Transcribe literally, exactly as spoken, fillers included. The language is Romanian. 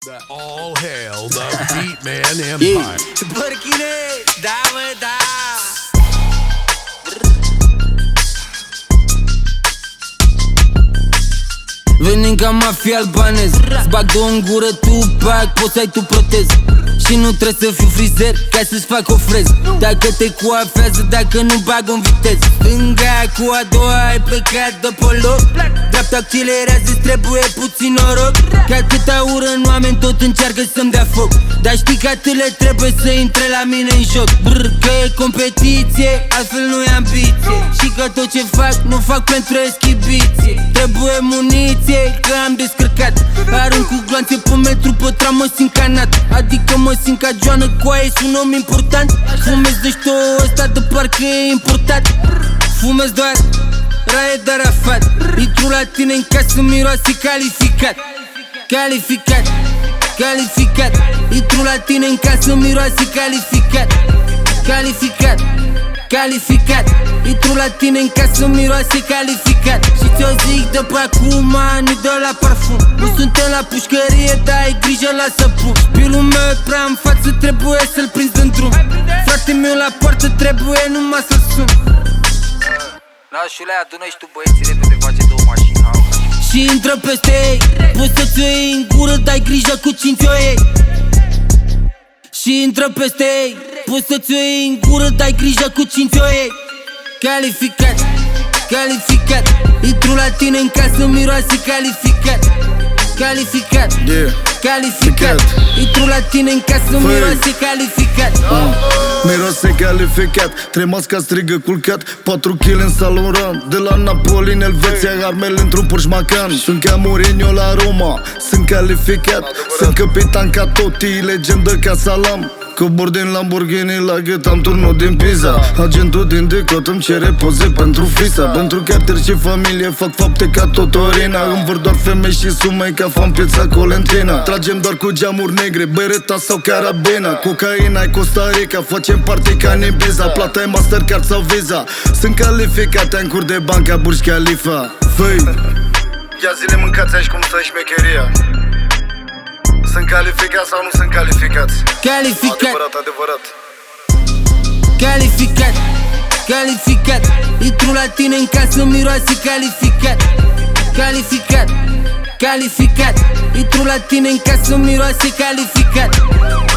All hail the Beatman Empire. Burkine, da mă, da. Venim ca mafia albanez. Îți bag două în gură, tu bag, poți să ai tu protez. Și nu trebuie să fiu frizer ca să-ți fac o frez. Dacă te coafează, dacă nu bag în viteză. Stânga cu a doua ai plecat de pe loc. Dreapta accelerează-ți trebuie puțin noroc. Că atâta ură în oameni tot încearcă să-mi dea foc. Dar știi că atât le trebuie să intre la mine în joc. Brr, că e competiție, altfel nu e ambiție. Și că tot ce fac, nu fac pentru eschibiție. Trebuie muniție, că am descărcat. Arunc cu gloanțe pe metru, pe tram mă simt canat. Adică mă simt ca Joană Coaie, sunt un om important. Fumez de ștou ăsta de parcă e importat. Fumez doar Raed Arafat. Intru la tine în casă, miroase calificat. Calificat, calificat. Intru la tine în casă, miroase calificat. Calificat, calificat. Intru la tine în casă, miroase calificat. Și ți-o zic de pe acum, nu de la parfum. Nu suntem la pușcărie, dar ai grijă la săpun. Pilul meu e prea în față, trebuie să-l prinzi în drum. Frate meu la poartă, trebuie numai să-l sun. Nașule, adună și tu băieții repede, face două mașini. Și intră peste ei, poți să-ți o iei în gură, dai grijă cu cinci o iei. Și intră peste ei, poți să-ți o iei în gură, dai grijă cu cinci o iei. Calificat, calificat. Intru la tine în casă, miroase calificat. Calificat, yeah. Calificat. Intru la tine în casă, miroase calificat. uh. Miroase calificat. Trei masca strigă culcat. Patru kill în salon run. De la Napoli în Elveția, armele într-un Porsche Macan. Sunt ca Mourinho la Roma, sunt calificat. Sunt capitan ca Totti, legendă ca Salam. Cobor din Lamborghini la gât, am turnul din Pisa. Agentul din Decot îmi cere poze pentru Fisa. Pentru cartier și familie fac fapte ca Totorina. Îmi vor doar femei și sume ca fan pizza Colentina. Tragem doar cu geamuri negre, Beretta sau Carabina. Cocaina e Costa Rica, facem party ca Ibiza. Plata e Mastercard sau Visa. Sunt calificate în cur de banca Burj Khalifa. Făi, ia zile mâncați aici cum stă șmecheria. Sunt calificați sau nu sunt calificați? Calificat, adevărat, adevărat. Calificat, calificat. Intru la tine în casă, miroase calificat. Calificat, calificat. Intru la tine în casă, miroase calificat.